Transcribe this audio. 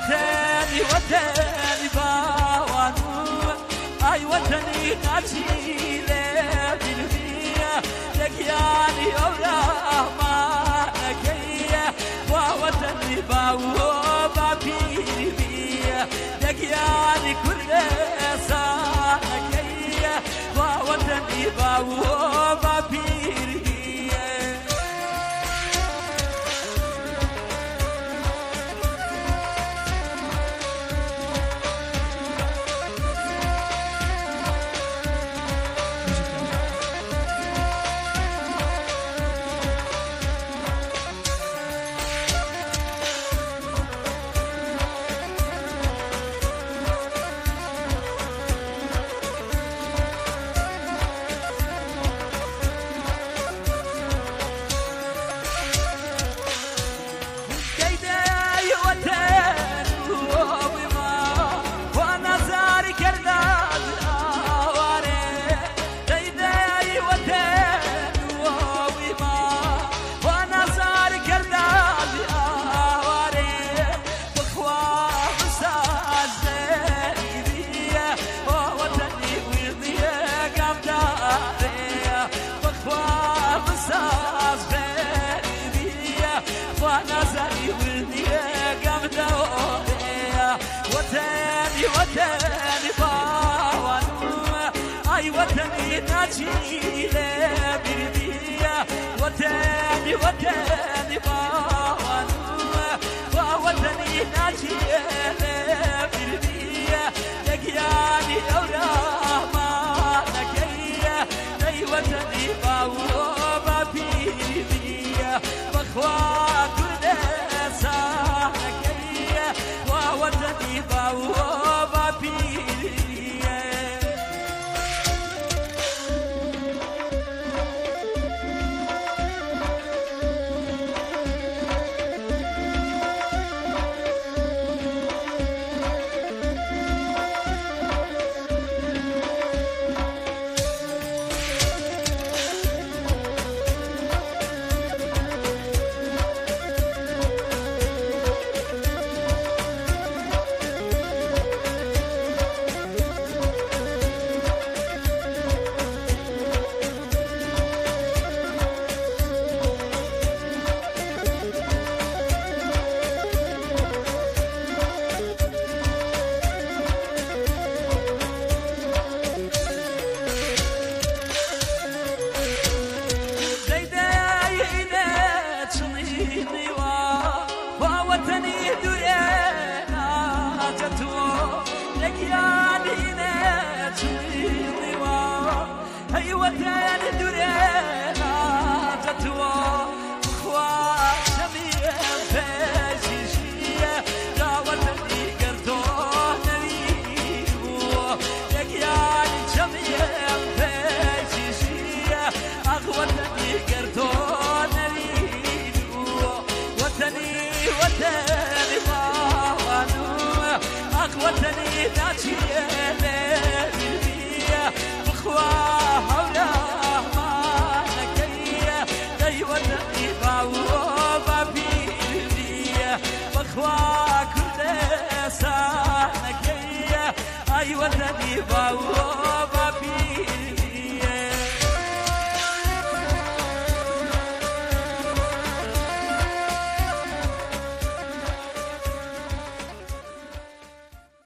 وطني وطني باوانو أي وطني ناجيلي بالبيا لكياني أولا ما لكيا ووطني باو بابيربيا لكياني كل سانكيا ووطني باو بابيربيا وطني وطني باوانو أي وطني ناجيلي بالبيا وطني وطني باوانو وطني ناجيلي بالبيا لقياني أولا ما لقيا أي وطني باو بابيربيا بخوا كل سانكيا ووطني باو بابيربيا وطني ناجيلي بالبيا بخوا هولا ما لكيا أي وطني باو بابيربيا بخوا كل سانكيا أي وطني باو